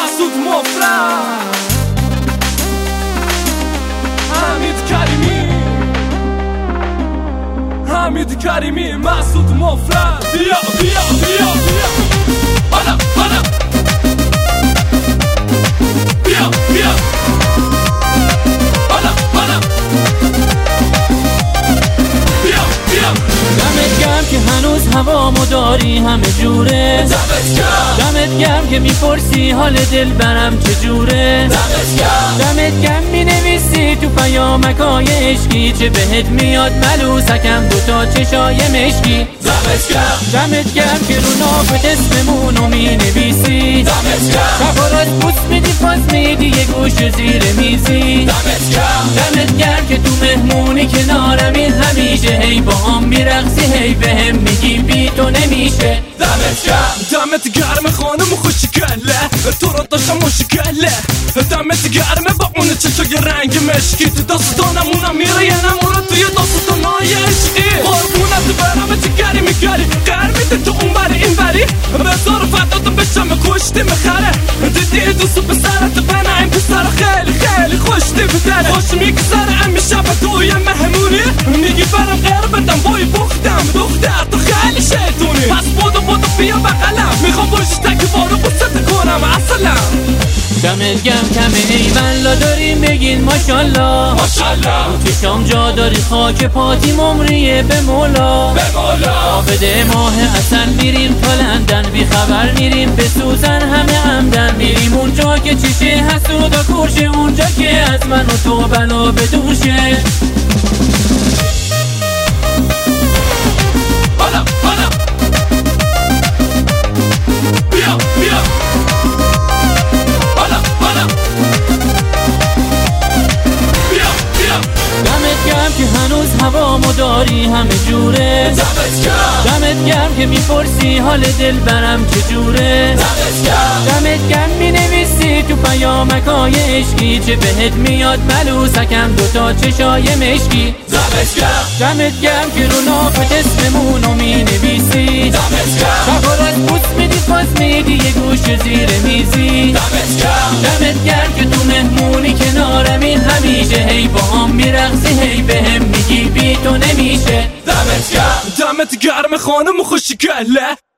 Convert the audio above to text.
مسعود مفرد، حمید کریمی، مسعود مفرد. بیا بیا بیا بیا بالا بالا، بیا بیا بالا بالا، بیا بیا. دمت گرم که هنوز هوامو داری همه جوره، دمت گرم که میپرسی حال دل برم چجوره، دمت گرم مینویسی تو پیامکای عشقی چه بهت میاد ملوسکم دوتا چشای مشکی، دمت گرم که رو نافت اسممونو مینویسی، شفارات بوس میدی پاس میدی یه گوش زیر میزی، دمت گرم که تو مهمونی کنارمی همیشه، هی با هم میرقصی هی بهم میگی بی تو نمیشه. دمت گرم خانم خوشگله، تو رو داشتم مشکله، دمت گرمه با اون چشای رنگ مشکی، تو داستانمونم میره یه نمونه توی داستانای عشقی. قربونت برم چه گری میگری، قر میده تو اون بری این بری، بذار فداتو بشم کشتی میخره، دیدی دوستو پسرت بنا این پسر خیلی خیلی خوشتی بدره، خوش میگذره همیشه به توی مهمونی، میگی برم غیر بدم بای بختم دختر تو خیلی شیطونی، پس بودو بیا بقلم میخوام باشی تک بارو بست کنم اصلا. دمت گرم کمه ایولا داریم بگین ماشالله، تو چشام جا داری خاک پاتی ممریه به مولا، بده ماه اصل میریم تا لندن، بی خبر میریم به سوزن همه عمدن، میریم اونجا که چشه حسودا کورشه، اونجا که از من و تو بلا بدوشه. بالا بالا بیا بیا بالا بالا بیا بیا. دمت گرم که هنوز هوامو داری همه جوره، دمت گرم که میپرسی حال دل برم چجوره، دمت گرم مینویسی تو پیامکای عشقی چه بهت میاد ملوسکم دوتا چشای مشکی، دمت گرم که رو نافت اسممونو مینویسی، شفارات بوس میدی پاس میدی یه گوش زیر میزی، دمت گرم که تو مهمونی کنارمی همیشه، هی با هم میرقصی هی بهم میگی بی تو نمیشه. دمت گرم خانم خوشگله،